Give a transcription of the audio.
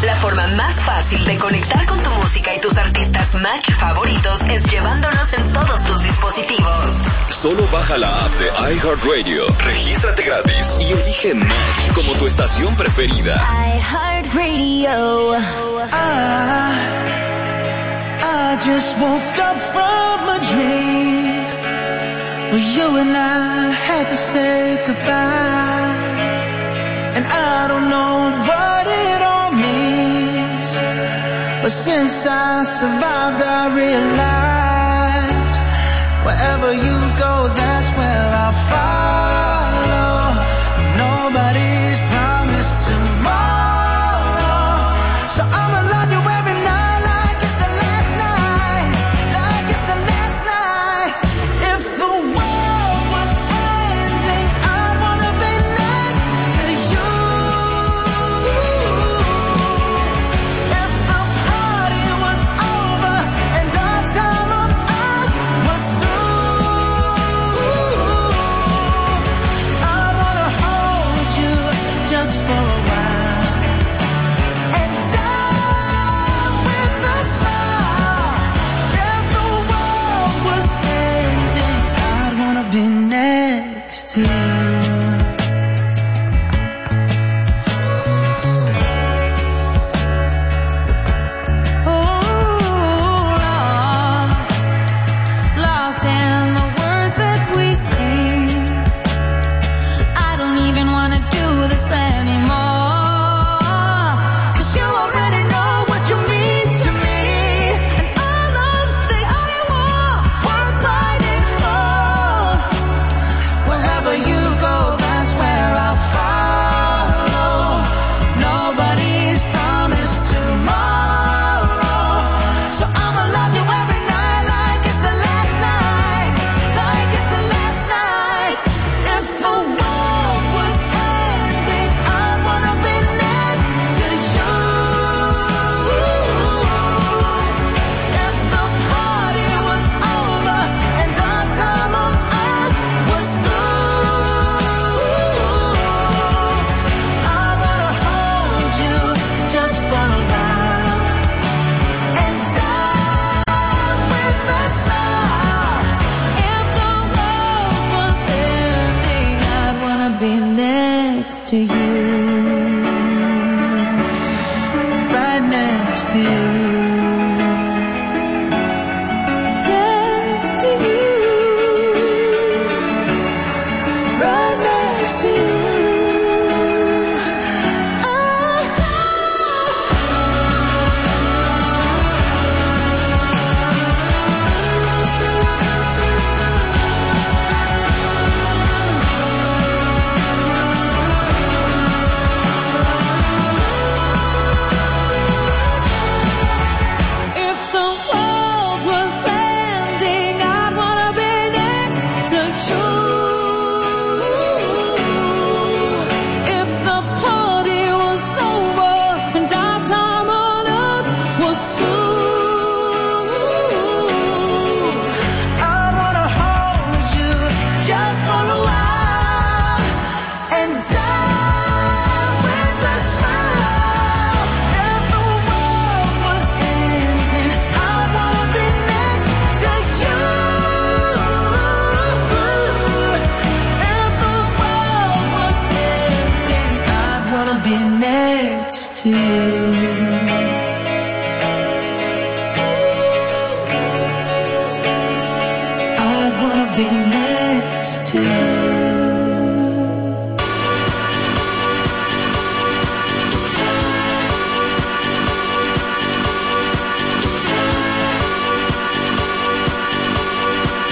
La forma más fácil de conectar con tu música y tus artistas Match favoritos es llevándolos en todos tus dispositivos. Solo baja la app de iHeartRadio, regístrate gratis y elige Match como tu estación preferida. iHeartRadio. I just woke up from a dream where you and I had to say goodbye, and I don't know what it all means, but since I survived I realized wherever you go, that's where I'll follow. Nobody's promised tomorrow, so I'ma love you every night like it's the last night, like it's the last night. If the world was ending, I'd wanna be next to you. If the party was over and our time on earth was through, I wanna hold you just for a while and die with a smile. If the world was ending, I'd wanna be next to you. Lost in the words that we sing. I don't even wanna do this anymore, 'cause you already know what you mean to me, and all of the other war worth fighting for. Wherever you go, that's where I'll follow. Nobody's promised tomorrow, so I'ma love you every night like it's the last night, like it's the last night. If the world was ending, I'd wanna be next to you. If the party was over and our time on earth was through, I wanna hold you just for a while and die with a smile. If the world was ending, I'd wanna be next to you, right next to you, next to you, right next to you. If the world was ending, I'd wanna be next to you. If the party was over and our time on earth was through, I wanna hold you just for a while and die with a smile. If the world was ending, I'd wanna be next to you. If the world was ending, I'd wanna be next to you. I'd wanna be next to you.